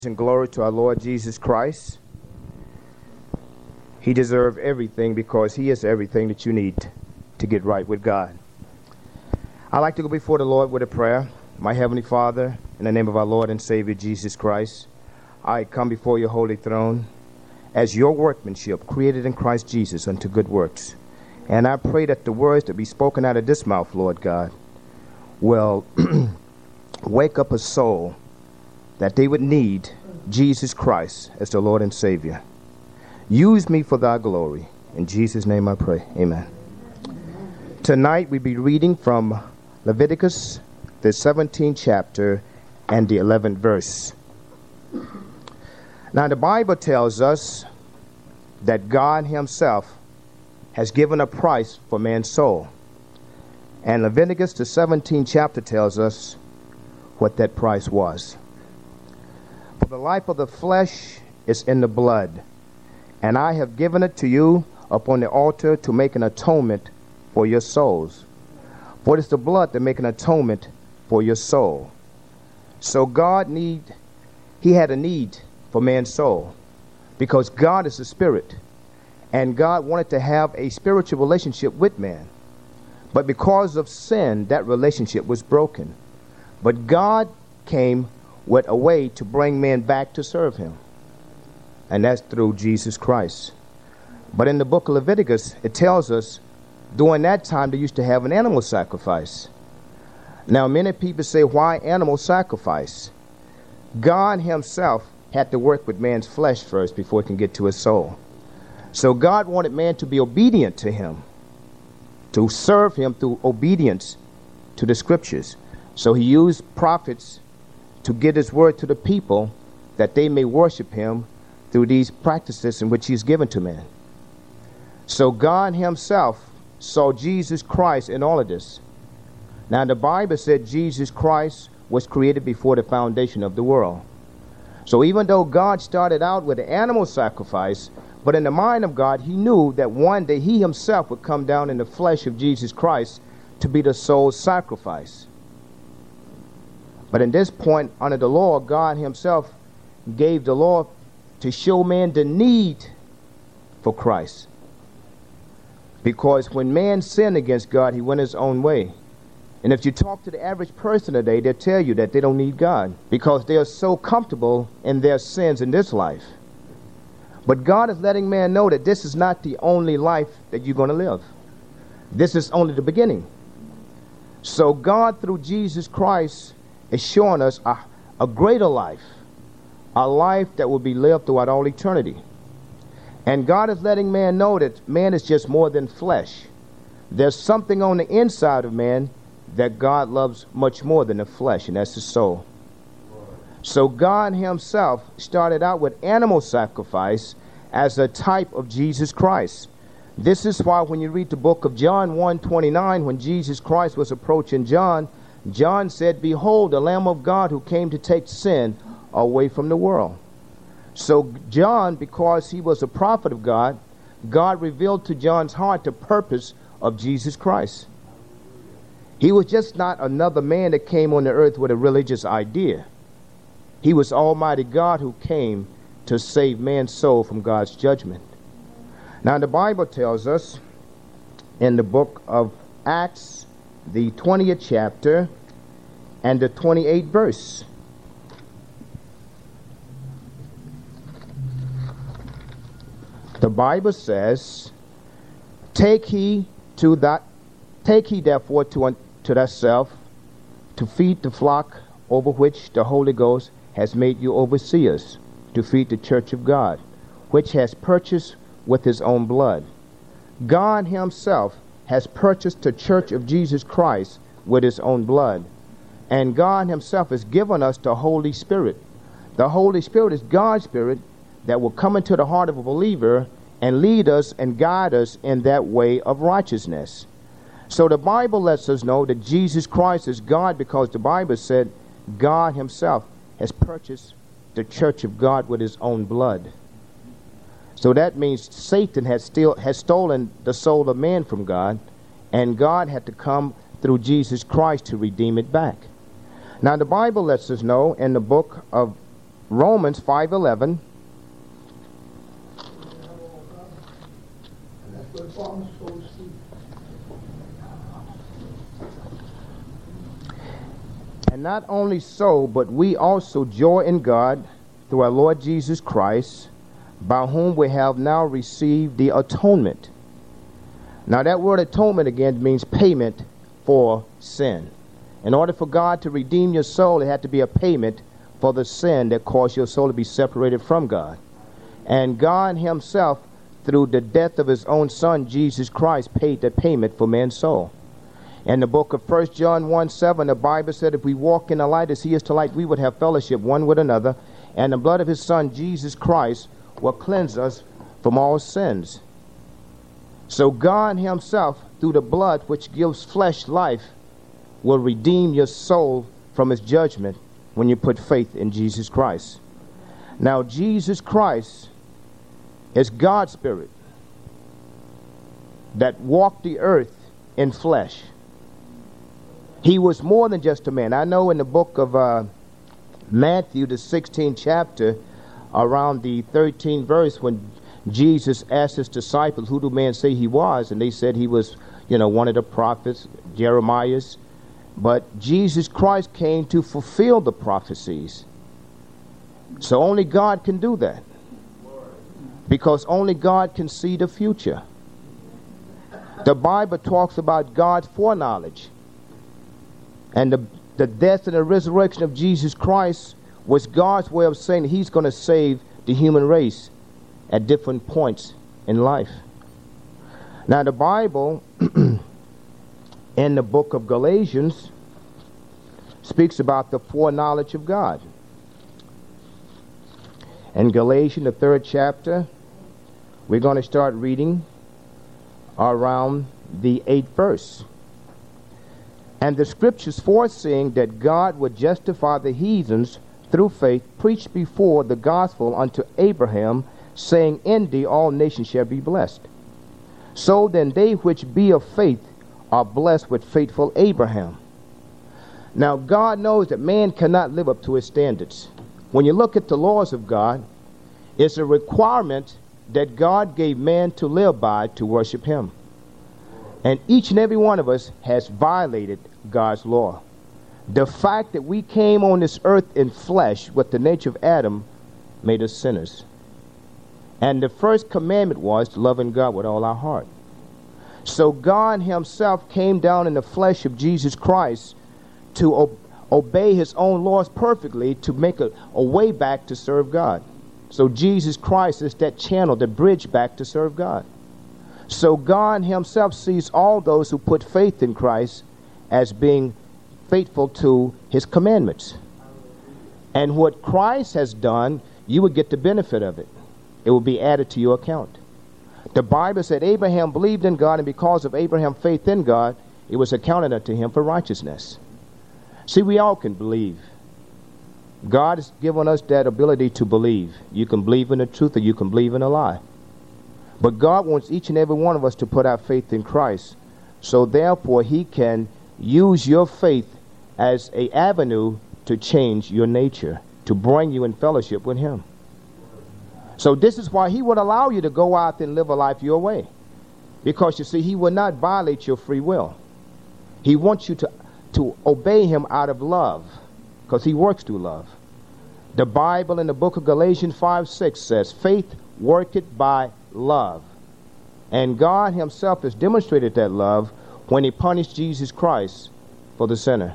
And glory to our Lord Jesus Christ. He deserves everything because he is everything that you need to get right with God. I'd like to go before the Lord with a prayer. My Heavenly Father, in the name of our Lord and Savior Jesus Christ, I come before your holy throne as your workmanship created in Christ Jesus unto good works. And I pray that the words that be spoken out of this mouth, Lord God, will wake up a soul that they would need Jesus Christ as their Lord and Savior. Use me for thy glory. In Jesus' name I pray. Amen. Tonight we be reading from Leviticus, the 17th chapter and the 11th verse. Now the Bible tells us that God himself has given a price for man's soul. And Leviticus, the 17th chapter, tells us what that price was. For the life of the flesh is in the blood, and I have given it to you upon the altar to make an atonement for your souls. For it is the blood that make an atonement for your soul. So he had a need for man's soul, because God is a spirit, and God wanted to have a spiritual relationship with man. But because of sin, that relationship was broken. But God came with a way to bring men back to serve him, and that's through Jesus Christ. But in the book of Leviticus, it tells us during that time they used to have an animal sacrifice. Now many people say, why animal sacrifice? God himself had to work with man's flesh first before he can get to his soul. So God wanted man to be obedient to him, to serve him through obedience to the scriptures. So he used prophets to get his word to the people, that they may worship him through these practices in which he's given to man. So God himself saw Jesus Christ in all of this. Now the Bible said Jesus Christ was created before the foundation of the world. So even though God started out with an animal sacrifice, but in the mind of God, he knew that one day he himself would come down in the flesh of Jesus Christ to be the soul's sacrifice. But in this point, under the law, God himself gave the law to show man the need for Christ. Because when man sinned against God, he went his own way. And if you talk to the average person today, they'll tell you that they don't need God, because they are so comfortable in their sins in this life. But God is letting man know that this is not the only life that you're going to live. This is only the beginning. So God, through Jesus Christ, is showing us a greater life, a life that will be lived throughout all eternity. And God is letting man know that man is just more than flesh. There's something on the inside of man that God loves much more than the flesh, and that's the soul. So God himself started out with animal sacrifice as a type of Jesus Christ. This is why when you read the book of John 1:29, when Jesus Christ was approaching John, John said, "Behold, the Lamb of God who came to take sin away from the world." So John, because he was a prophet of God, God revealed to John's heart the purpose of Jesus Christ. He was just not another man that came on the earth with a religious idea. He was Almighty God who came to save man's soul from God's judgment. Now the Bible tells us in the book of Acts, the 20th chapter and the 28th verse. The Bible says, Take heed therefore to thyself to feed the flock over which the Holy Ghost has made you overseers, to feed the church of God, which has purchased with his own blood. God himself has purchased the church of Jesus Christ with his own blood. And God himself has given us the Holy Spirit. The Holy Spirit is God's Spirit that will come into the heart of a believer and lead us and guide us in that way of righteousness. So the Bible lets us know that Jesus Christ is God, because the Bible said God himself has purchased the church of God with his own blood. So that means Satan has stolen the soul of man from God, and God had to come through Jesus Christ to redeem it back. Now the Bible lets us know in the book of Romans 5:11. And not only so, but we also joy in God through our Lord Jesus Christ, by whom we have now received the atonement. Now that word atonement again means payment for sin. In order for God to redeem your soul, it had to be a payment for the sin that caused your soul to be separated from God. And God himself, through the death of his own son, Jesus Christ, paid the payment for man's soul. In the book of 1 John 1:7, the Bible said, if we walk in the light as he is the light, we would have fellowship one with another, and the blood of his son, Jesus Christ, will cleanse us from all sins. So God himself, through the blood which gives flesh life, will redeem your soul from his judgment when you put faith in Jesus Christ. Now, Jesus Christ is God's Spirit that walked the earth in flesh. He was more than just a man. I know in the book of Matthew, the 16th chapter, around the 13th verse, when Jesus asked his disciples, who do men say he was? And they said he was, one of the prophets, Jeremiah's. But Jesus Christ came to fulfill the prophecies. So only God can do that. Because only God can see the future. The Bible talks about God's foreknowledge. And the death and the resurrection of Jesus Christ was God's way of saying that he's going to save the human race at different points in life. Now the Bible in the book of Galatians speaks about the foreknowledge of God. In Galatians, the 3rd chapter, we're going to start reading around the 8th verse. And the scriptures foreseeing that God would justify the heathens through faith, preached before the gospel unto Abraham, saying, in thee all nations shall be blessed. So then they which be of faith are blessed with faithful Abraham. Now God knows that man cannot live up to his standards. When you look at the laws of God, it's a requirement that God gave man to live by to worship him. And each and every one of us has violated God's law. The fact that we came on this earth in flesh with the nature of Adam made us sinners. And the first commandment was to love God with all our heart. So God himself came down in the flesh of Jesus Christ to obey his own laws perfectly, to make a way back to serve God. So Jesus Christ is that channel, the bridge back to serve God. So God himself sees all those who put faith in Christ as being faithful to his commandments. And what Christ has done, you would get the benefit of it. It will be added to your account. The Bible said Abraham believed in God, and because of Abraham's faith in God, it was accounted unto him for righteousness. See, we all can believe. God has given us that ability to believe. You can believe in the truth or you can believe in a lie. But God wants each and every one of us to put our faith in Christ. So therefore, he can use your faith as an avenue to change your nature, to bring you in fellowship with him. So this is why he would allow you to go out and live a life your way. Because you see, he will not violate your free will. He wants you to obey him out of love, because he works through love. The Bible in the book of Galatians 5:6 says, faith worketh by love. And God himself has demonstrated that love when he punished Jesus Christ for the sinner.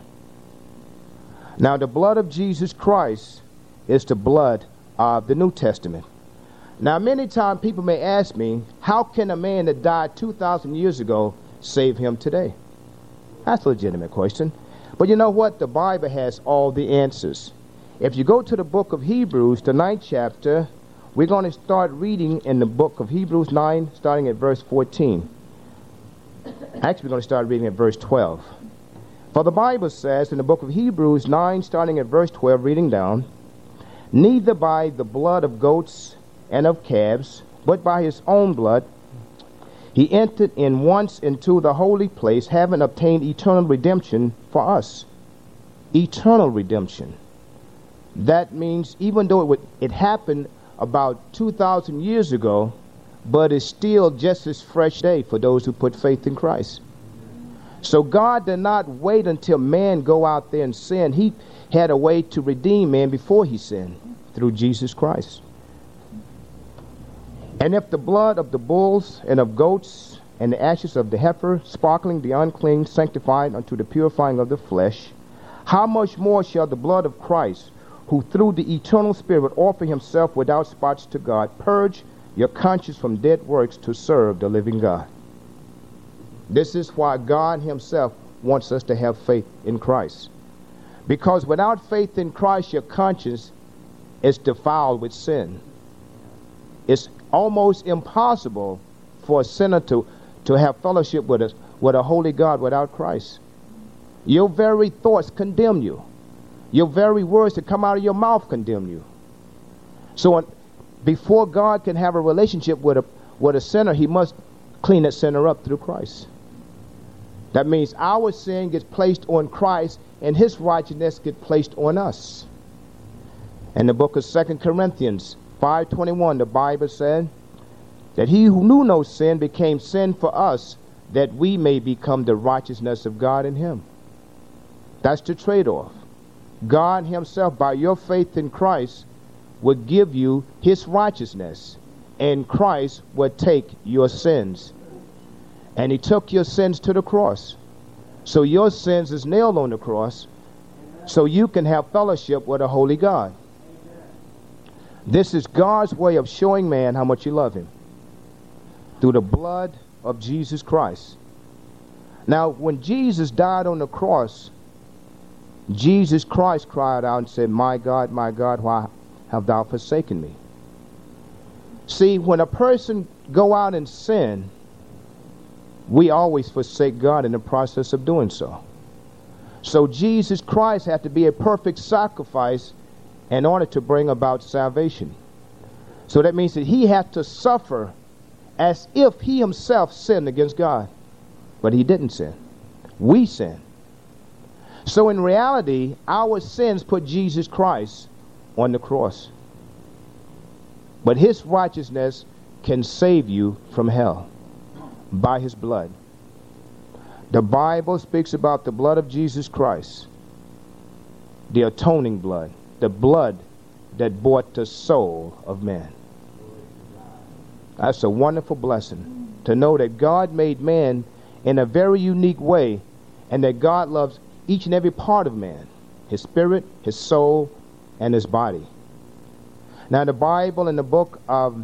Now the blood of Jesus Christ is the blood of the New Testament. Now many times people may ask me, how can a man that died 2,000 years ago save him today? That's a legitimate question. But you know what? The Bible has all the answers. If you go to the book of Hebrews, the 9th chapter, we're going to start reading in the book of Hebrews 9, starting at verse 14. Actually, we're going to start reading at verse 12. For the Bible says in the book of Hebrews 9, starting at verse 12, reading down, neither by the blood of goats and of calves, but by his own blood, he entered in once into the holy place, having obtained eternal redemption for us. Eternal redemption. That means even though it happened about 2,000 years ago, but it's still just as fresh day for those who put faith in Christ. So God did not wait until man go out there and sin. He had a way to redeem man before he sinned through Jesus Christ. And if the blood of the bulls and of goats and the ashes of the heifer, sparkling the unclean, sanctified unto the purifying of the flesh, how much more shall the blood of Christ, who through the eternal Spirit offer himself without spots to God, purge your conscience from dead works to serve the living God. This is why God himself wants us to have faith in Christ. Because without faith in Christ, your conscience is defiled with sin. It's almost impossible for a sinner to have fellowship with a holy God without Christ. Your very thoughts condemn you. Your very words that come out of your mouth condemn you. So before God can have a relationship with a sinner, he must clean that sinner up through Christ. That means our sin gets placed on Christ and his righteousness gets placed on us. In the book of 2 Corinthians 5:21, the Bible said that he who knew no sin became sin for us, that we may become the righteousness of God in him. That's the trade-off. God himself, by your faith in Christ, will give you his righteousness, and Christ will take your sins. And he took your sins to the cross. So your sins is nailed on the cross, so you can have fellowship with a holy God. This is God's way of showing man how much you love him, through the blood of Jesus Christ. Now, when Jesus died on the cross, Jesus Christ cried out and said, my God, why have thou forsaken me? See, when a person go out and sin, we always forsake God in the process of doing so. So Jesus Christ had to be a perfect sacrifice in order to bring about salvation. So that means that he had to suffer as if he himself sinned against God. But he didn't sin. We sinned. So in reality, our sins put Jesus Christ on the cross. But his righteousness can save you from hell by his blood. The Bible speaks about the blood of Jesus Christ, the atoning blood, the blood that bought the soul of man. That's a wonderful blessing to know that God made man in a very unique way, and that God loves each and every part of man, his spirit, his soul, and his body. Now the Bible in the book of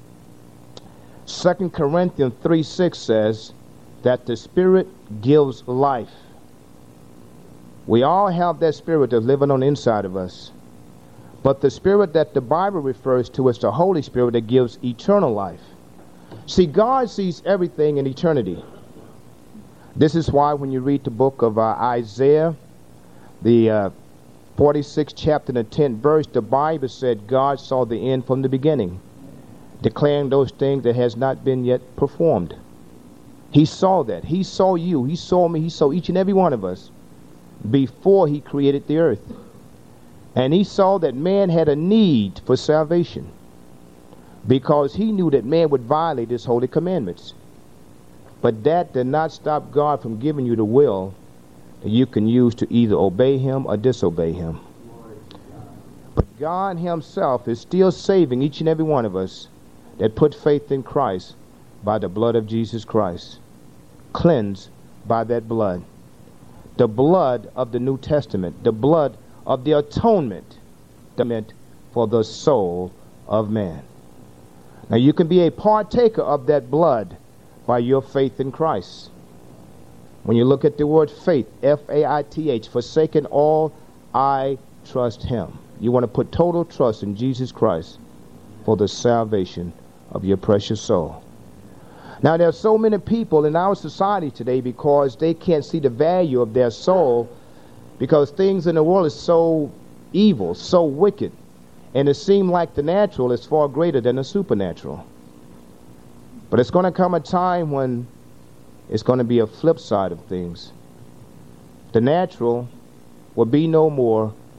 2 Corinthians 3:6 says that the Spirit gives life. We all have that Spirit that's living on the inside of us. But the Spirit that the Bible refers to is the Holy Spirit that gives eternal life. See, God sees everything in eternity. This is why when you read the book of Isaiah, the 46th chapter and the 10th verse, the Bible said God saw the end from the beginning, declaring those things that has not been yet performed. He saw that. He saw you. He saw me. He saw each and every one of us before he created the earth. And he saw that man had a need for salvation because he knew that man would violate his holy commandments. But that did not stop God from giving you the will that you can use to either obey him or disobey him. But God himself is still saving each and every one of us that put faith in Christ by the blood of Jesus Christ, cleansed by that blood. The blood of the New Testament, the blood of the atonement for the soul of man. Now you can be a partaker of that blood by your faith in Christ. When you look at the word faith, F-A-I-T-H, forsaken all, I trust him. You want to put total trust in Jesus Christ for the salvation of your precious soul. Now there are so many people in our society today because they can't see the value of their soul, because things in the world is so evil, so wicked, and it seems like the natural is far greater than the supernatural. But it's going to come a time when it's going to be a flip side of things. The natural will be no more,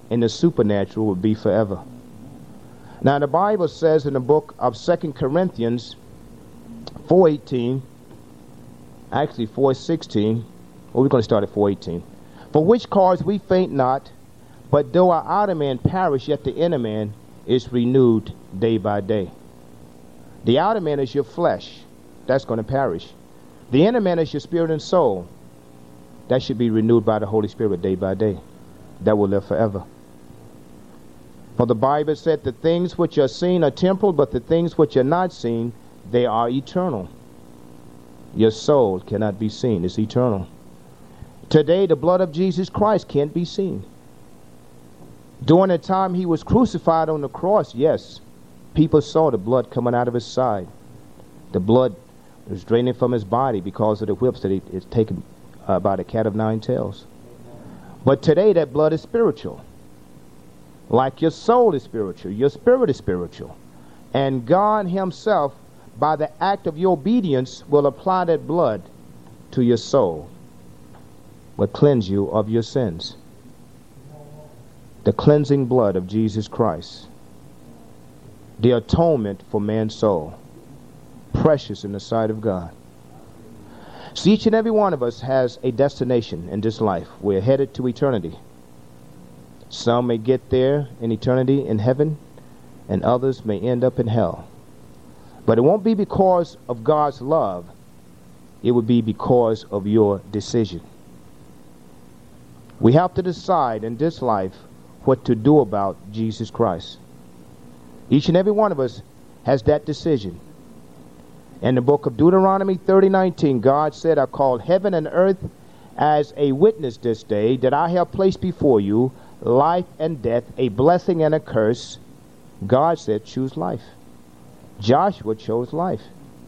and the supernatural will be forever. Now the Bible says in the book of 2 Corinthians 4:18, actually 4:16, well, we're going to start at 4:18. For which cause we faint not, but though our outer man perish, yet the inner man is renewed day by day. The outer man is your flesh. That's going to perish. The inner man is your spirit and soul. That should be renewed by the Holy Spirit day by day. That will live forever. For the Bible said, the things which are seen are temporal, but the things which are not seen, they are eternal. Your soul cannot be seen. It's eternal. Today, the blood of Jesus Christ can't be seen. During the time he was crucified on the cross, yes, people saw the blood coming out of his side. The blood was draining from his body because of the whips that it's taken by the cat of nine tails. But today, that blood is spiritual. Like your soul is spiritual, your spirit is spiritual. And God himself, by the act of your obedience, will apply that blood to your soul, will cleanse you of your sins. The cleansing blood of Jesus Christ, the atonement for man's soul, precious in the sight of God. See, each and every one of us has a destination in this life. We're headed to eternity. Some may get there in eternity in heaven, and others may end up in hell. But it won't be because of God's love. It would be because of your decision. We have to decide in this life what to do about Jesus Christ. Each and every one of us has that decision. In the book of Deuteronomy 30:19, God said, I call heaven and earth as a witness this day that I have placed before you life and death, a blessing and a curse. God said, choose life. Joshua chose life.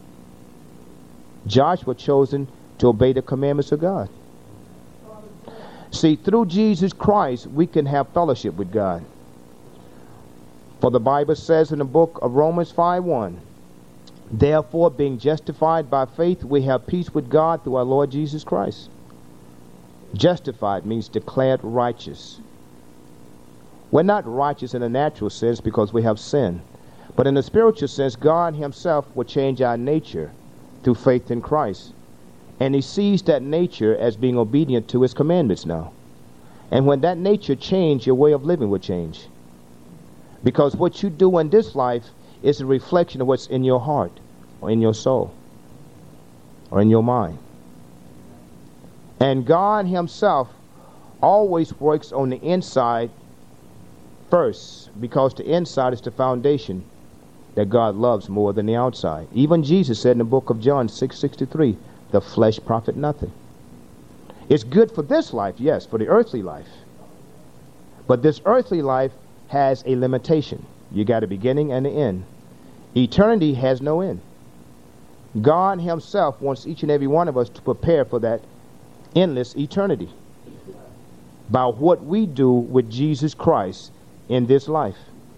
Joshua chosen to obey the commandments of God. See, through Jesus Christ, we can have fellowship with God. For the Bible says in the book of Romans 5:1, therefore, being justified by faith, we have peace with God through our Lord Jesus Christ. Justified means declared righteous. We're not righteous in a natural sense because we have sin. But in a spiritual sense, God himself will change our nature through faith in Christ. And he sees that nature as being obedient to his commandments now. And when that nature changes, your way of living will change. Because what you do in this life is a reflection of what's in your heart, or in your soul, or in your mind. And God himself always works on the inside first, because the inside is the foundation that God loves more than the outside. Even Jesus said in the book of John 6:63, the flesh profit nothing. It's good for this life, yes, for the earthly life. But this earthly life has a limitation. You got a beginning and an end. Eternity has no end. God himself wants each and every one of us to prepare for that endless eternity by what we do with Jesus Christ in this life.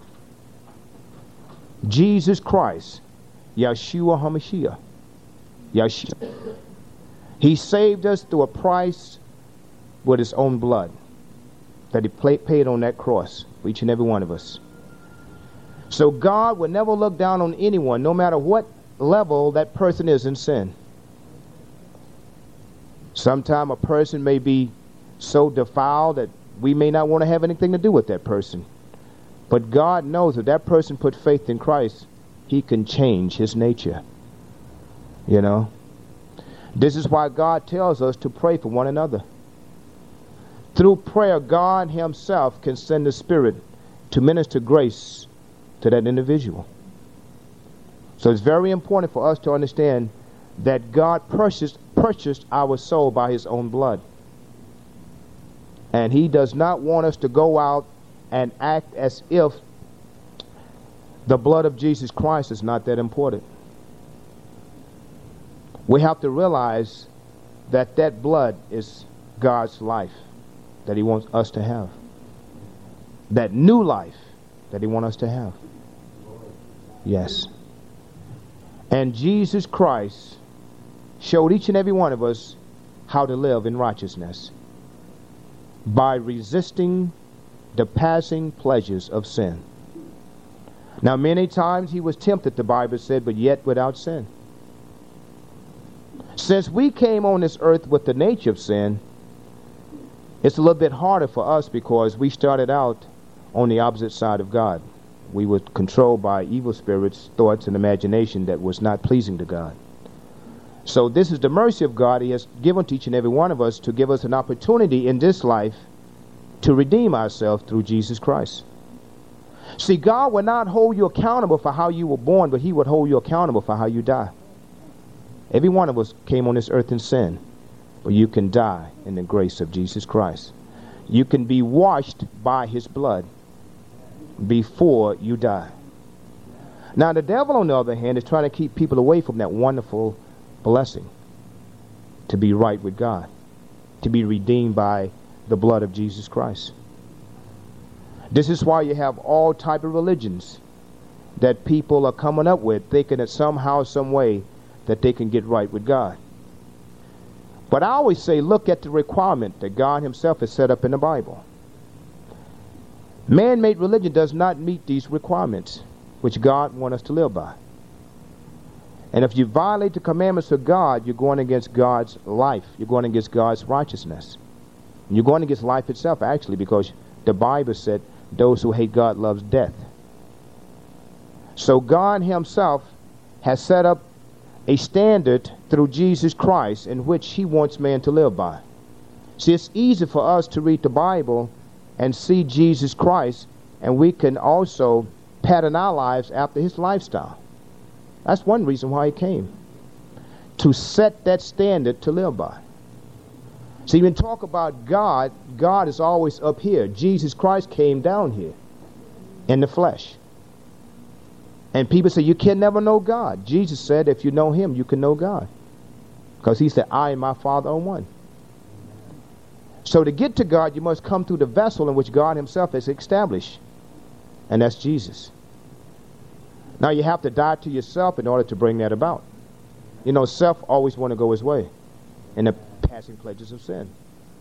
Jesus Christ, Yeshua HaMashiach, Yeshua. He saved us through a price with his own blood that he paid on that cross for each and every one of us. So God will never look down on anyone, no matter what level that person is in sin. Sometime a person may be so defiled that we may not want to have anything to do with that person. But God knows if that person put faith in Christ, he can change his nature. You know? This is why God tells us to pray for one another. Through prayer, God himself can send the Spirit to minister grace to that individual. So it's very important for us to understand that God purchased our soul by his own blood. And he does not want us to go out and act as if the blood of Jesus Christ is not that important. We have to realize that that blood is God's life that he wants us to have. That new life that he wants us to have. Yes. And Jesus Christ showed each and every one of us how to live in righteousness by resisting the passing pleasures of sin. Now, many times he was tempted, the Bible said, but yet without sin. Since we came on this earth with the nature of sin, it's a little bit harder for us because we started out on the opposite side of God. We were controlled by evil spirits, thoughts, and imagination that was not pleasing to God. So this is the mercy of God. He has given to each and every one of us to give us an opportunity in this life to redeem ourselves through Jesus Christ. See, God will not hold you accountable for how you were born, but he would hold you accountable for how you die. Every one of us came on this earth in sin, but you can die in the grace of Jesus Christ. You can be washed by his blood before you die. Now, the devil, on the other hand, is trying to keep people away from that wonderful blessing to be right with God, to be redeemed by the blood of Jesus Christ. This is why you have all type of religions that people are coming up with, thinking that somehow, some way, that they can get right with God. But I always say, look at the requirement that God himself has set up in the Bible. Man-made religion does not meet these requirements which God wants us to live by. And if you violate the commandments of God, you're going against God's life. You're going against God's righteousness. And you're going against life itself, actually, because the Bible said, those who hate God loves death. So God himself has set up a standard through Jesus Christ in which he wants man to live by. See, it's easy for us to read the Bible and see Jesus Christ, and we can also pattern our lives after his lifestyle. That's one reason why he came, to set that standard to live by. See, when you talk about God, God is always up here. Jesus Christ came down here in the flesh. And people say, you can never know God. Jesus said, if you know him, you can know God. Because he said, I and my Father are one. So to get to God, you must come through the vessel in which God himself has established. And that's Jesus. Now you have to die to yourself in order to bring that about. You know, self always want to go his way in the passing pleasures of sin.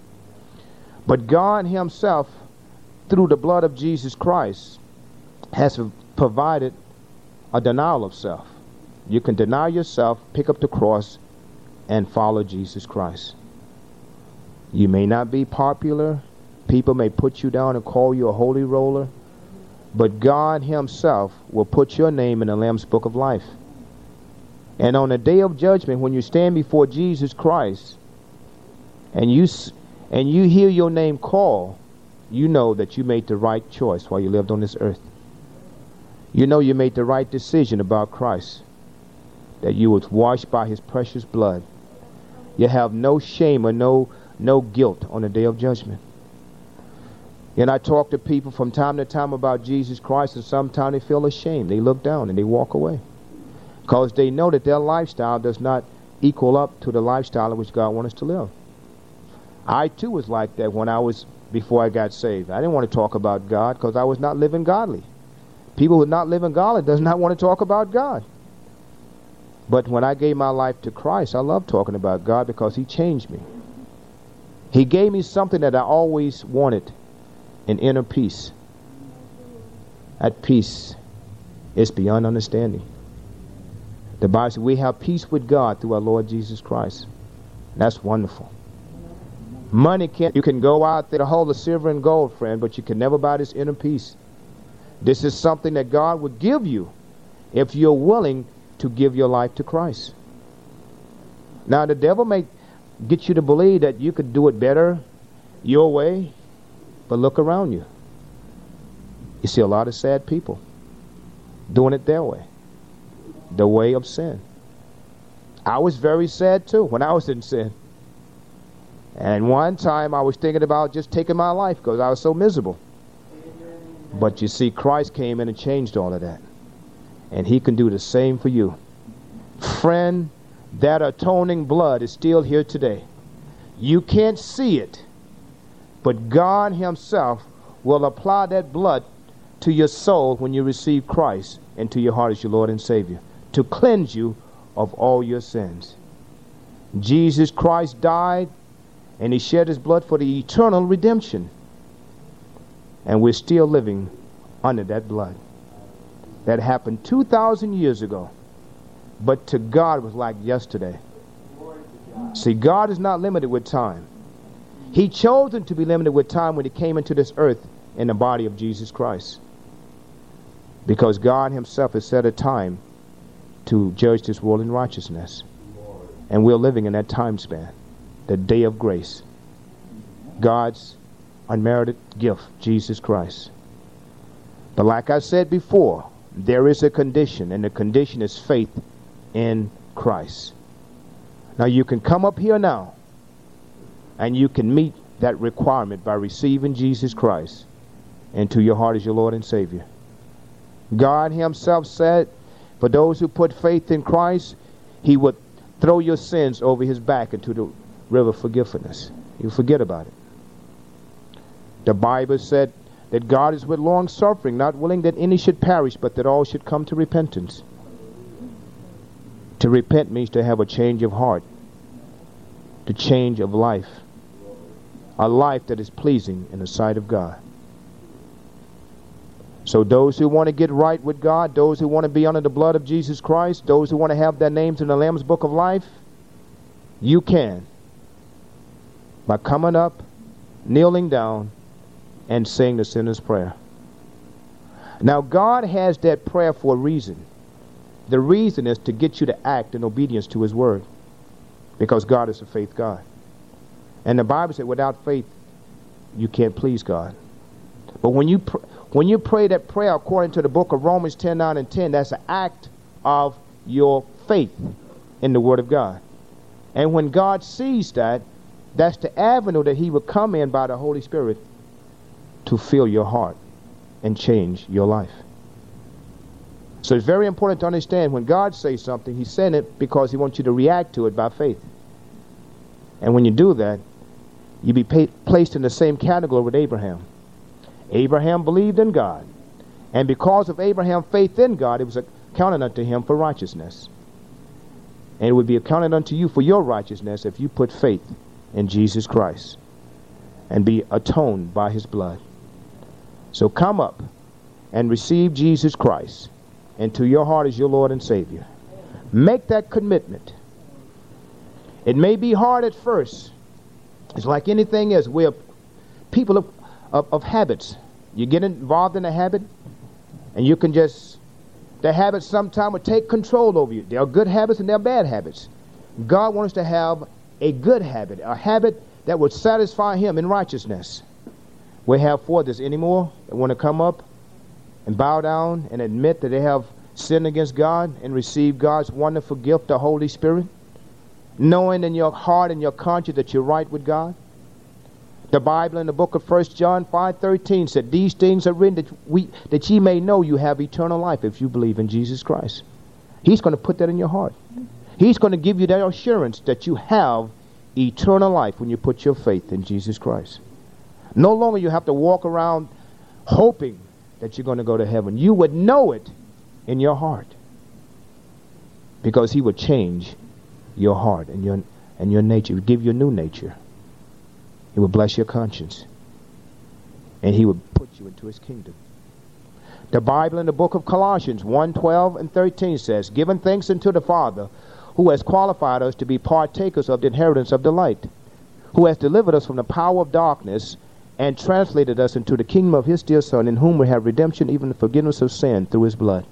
But God himself, through the blood of Jesus Christ, has provided a denial of self. You can deny yourself, pick up the cross, and follow Jesus Christ. You may not be popular. People may put you down and call you a holy roller. But God himself will put your name in the Lamb's Book of Life. And on the day of judgment, when you stand before Jesus Christ, and you hear your name called, you know that you made the right choice while you lived on this earth. You know you made the right decision about Christ, that you was washed by his precious blood. You have no shame or no guilt on the day of judgment. And I talk to people from time to time about Jesus Christ, and sometimes they feel ashamed. They look down and they walk away because they know that their lifestyle does not equal up to the lifestyle in which God wants us to live. I too was like that before I got saved. I didn't want to talk about God because I was not living godly. People who are not living godly does not want to talk about God. But when I gave my life to Christ, I love talking about God because he changed me. He gave me something that I always wanted, an inner peace. That peace is beyond understanding. The Bible says we have peace with God through our Lord Jesus Christ. That's wonderful. Money you can go out there to hold the silver and gold, friend, but you can never buy this inner peace. This is something that God would give you if you're willing to give your life to Christ. Now, the devil may get you to believe that you could do it better your way, but look around you. You see a lot of sad people doing it their way, the way of sin. I was very sad too when I was in sin. And one time I was thinking about just taking my life because I was so miserable. But you see, Christ came in and changed all of that. And he can do the same for you. Friend, that atoning blood is still here today. You can't see it, but God himself will apply that blood to your soul when you receive Christ into your heart as your Lord and Savior, to cleanse you of all your sins. Jesus Christ died, and he shed his blood for the eternal redemption. And we're still living under that blood. That happened 2,000 years ago. But to God it was like yesterday. See, God is not limited with time. He chosen to be limited with time when he came into this earth in the body of Jesus Christ. Because God himself has set a time to judge this world in righteousness. And we're living in that time span. The day of grace. God's unmerited gift, Jesus Christ. But like I said before, there is a condition, and the condition is faith in Christ. Now you can come up here now, and you can meet that requirement by receiving Jesus Christ into your heart as your Lord and Savior. God himself said, for those who put faith in Christ, he would throw your sins over his back into the river of forgiveness. You forget about it. The Bible said that God is with long suffering, not willing that any should perish, but that all should come to repentance. To repent means to have a change of heart, to change of life, a life that is pleasing in the sight of God. So those who want to get right with God, those who want to be under the blood of Jesus Christ, those who want to have their names in the Lamb's Book of Life, you can. By coming up, kneeling down, and saying the sinner's prayer. Now God has that prayer for a reason. The reason is to get you to act in obedience to his word. Because God is a faith God. And the Bible said without faith, you can't please God. But when you pray that prayer according to the book of Romans 10:9 and 10, that's an act of your faith in the word of God. And when God sees that, that's the avenue that he will come in by the Holy Spirit to fill your heart and change your life. So it's very important to understand when God says something, he's saying it because he wants you to react to it by faith. And when you do that, you be placed in the same category with Abraham. Abraham believed in God. And because of Abraham's faith in God, it was accounted unto him for righteousness. And it would be accounted unto you for your righteousness if you put faith in Jesus Christ and be atoned by his blood. So come up and receive Jesus Christ into your heart as your Lord and Savior. Make that commitment. It may be hard at first. It's like anything else. We're people of habits. You get involved in a habit, and you can just, the habits sometimes will take control over you. There are good habits and there are bad habits. God wants us to have a good habit, a habit that would satisfy him in righteousness. We have for this anymore that want to come up and bow down and admit that they have sinned against God and receive God's wonderful gift, the Holy Spirit, knowing in your heart and your conscience that you're right with God. The Bible in the book of 1 John 5:13 said, these things are written that ye may know you have eternal life if you believe in Jesus Christ. He's going to put that in your heart. He's going to give you that assurance that you have eternal life when you put your faith in Jesus Christ. No longer you have to walk around hoping that you're going to go to heaven. You would know it in your heart. Because he would change your heart and your nature. He would give you a new nature. He would bless your conscience. And he would put you into his kingdom. The Bible in the book of Colossians 1:12 and 13 says, giving thanks unto the Father, who has qualified us to be partakers of the inheritance of the light, who has delivered us from the power of darkness and translated us into the kingdom of his dear Son, in whom we have redemption, even the forgiveness of sin through his blood.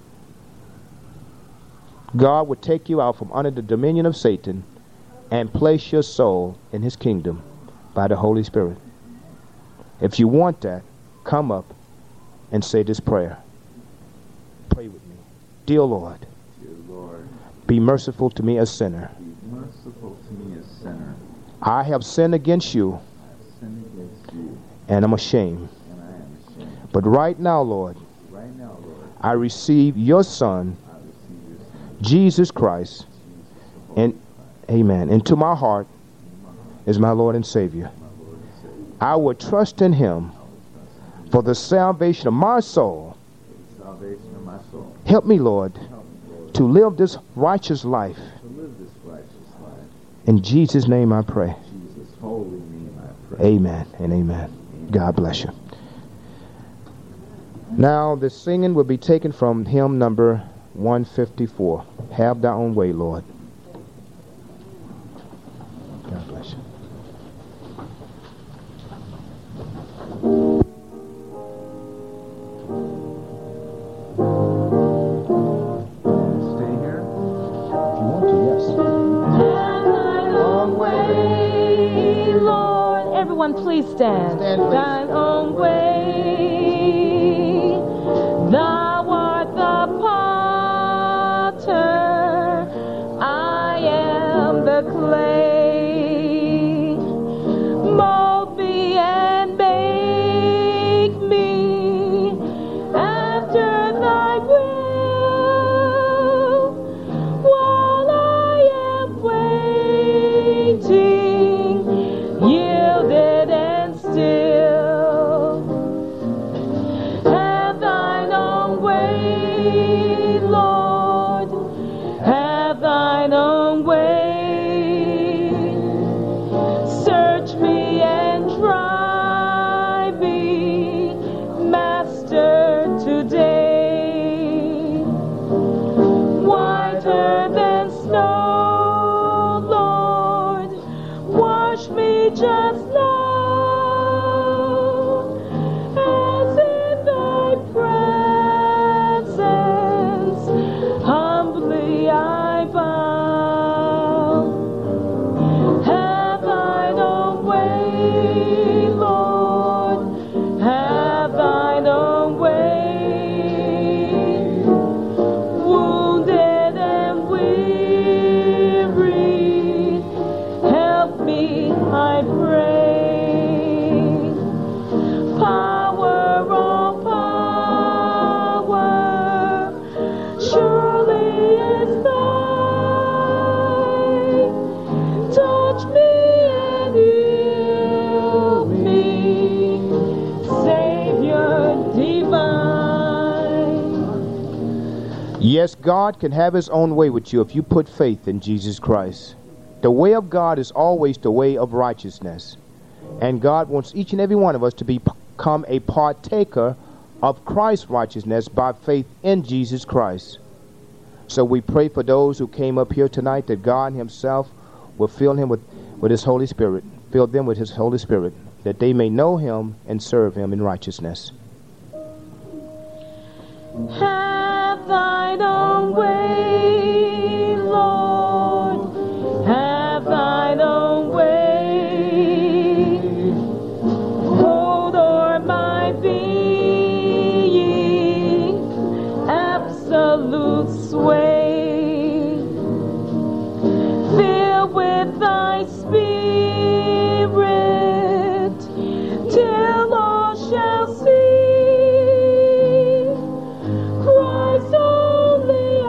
God would take you out from under the dominion of Satan and place your soul in his kingdom by the Holy Spirit. If you want that, come up and say this prayer. Pray with me. Dear Lord, be merciful to me, a sinner. Be merciful to me, a sinner. I have sinned against you, and I'm ashamed. But right now, Lord, I receive your Son, Jesus Christ, and amen, into my heart as my Lord and Savior. I will trust in him for the salvation of my soul. Help me, Lord, to live this righteous life. In Jesus' name I pray. Amen and amen. God bless you. Now, the singing will be taken from hymn number 154. Have thy own way, Lord. God bless you. Stay here. If you want to, yes. Have thine own way, Lord. Everyone, please stand. Stand, please. Thine own way. Thou art the potter. I am the clay. Mold me and make me after thy will. While I am waiting, yielded and still, have thine own way, Lord, have thine own way. Search me and try me, Master, today. Whiter than snow, Lord, wash me just now, as in thy presence humbly I bow. Have thine own way, Lord, have thine own way. Wounded and weary, help me, I pray. Power, all power, surely is thine. Touch me and heal me, Savior divine. Yes, God can have his own way with you if you put faith in Jesus Christ. The way of God is always the way of righteousness. And God wants each and every one of us to become a partaker of Christ's righteousness by faith in Jesus Christ. So we pray for those who came up here tonight that God himself will fill him with his Holy Spirit, fill them with his Holy Spirit, that they may know him and serve him in righteousness. Have thine own way, Lord, have thine own way. Hold o'er my being, absolute sway. Fill with thy spirit, till all shall see Christ only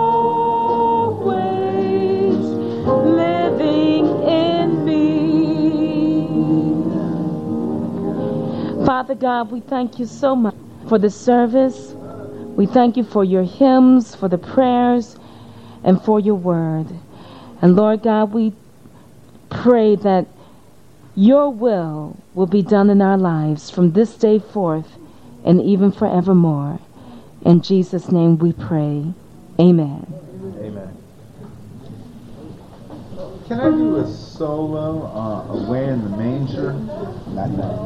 always living in me. Father God, we thank you so much for the service. We thank you for your hymns, for the prayers, and for your word. And Lord God, we pray that your will be done in our lives from this day forth and even forevermore. In Jesus' name we pray. Amen. Amen. Can I do a solo, Away in the Manger? Not now.